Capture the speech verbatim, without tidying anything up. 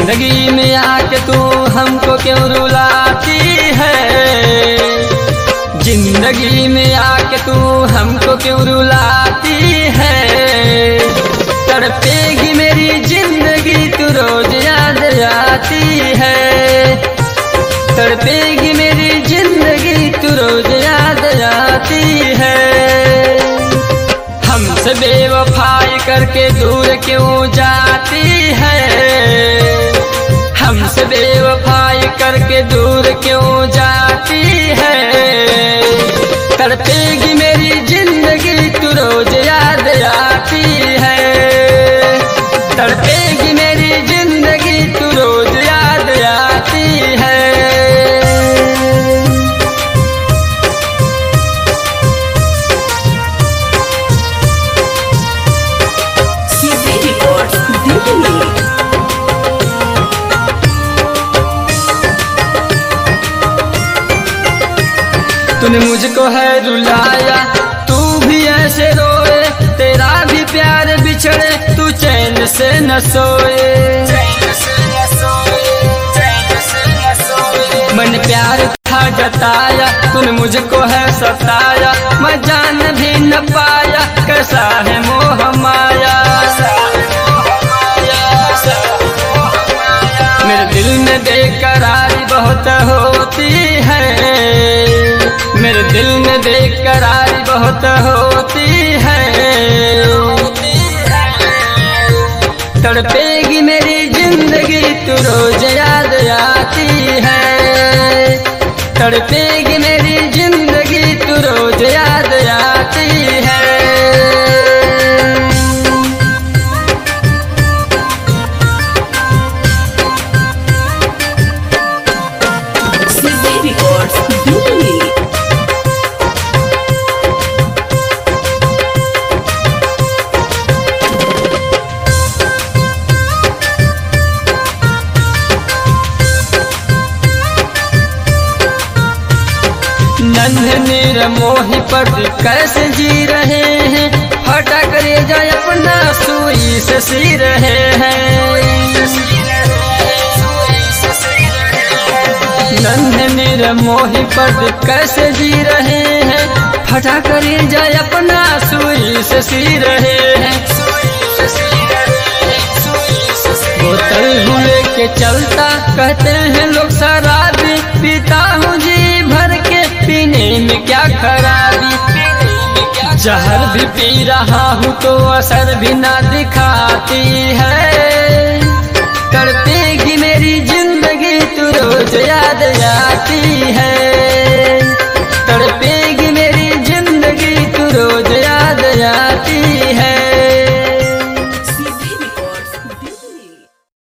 जिंदगी में आके तू हमको क्यों रुलाती है, जिंदगी में आके तू हमको क्यों रुलाती है। तड़पेगी मेरी जिंदगी तू रोज याद आती है, तड़पेगी मेरी जिंदगी तू रोज याद आती है। हमसे बेवफाई करके दूर क्यों जाती है, हमसे बेवफाई करके दूर क्यों जाती है। तड़पेगी मेरी जिंदगी तू रोज याद आती है, तड़पेगी मेरी जिंदगी तू रोज याद आती है। तूने मुझको है रुलाया, तू भी ऐसे रोए, तेरा भी प्यार बिछड़े, तू चैन से न सोए। मैंने प्यार था जताया, तूने मुझको है सताया, मैं जान भी न पाया कैसा है मोह माया। मेरे दिल में बेकरारी बहुत होती है, मेरे दिल में बेकरारी बहुत होती है। तड़पेगी मेरी जिंदगी तू रोज याद आती है, तड़पेगी मेरी जिंदगी तू रोज याद आती है। नन्हे निर्मोही पर कैसे जी रहे हैं, हटा करे जाए अपना सुई से सी रहे हैं। नन्हे निर्मोही पर कैसे जी रहे हैं, हटा करे जाए अपना सुई से सी रहे हैं। बोतल हुए के चलता कहते हैं लोग शराबी, पीता हूँ जी भर के पीने में क्या खराबी। जहर भी पी रहा हूँ तो असर भी ना दिखाती है। तड़पेगी मेरी जिंदगी तू रोज याद आती है,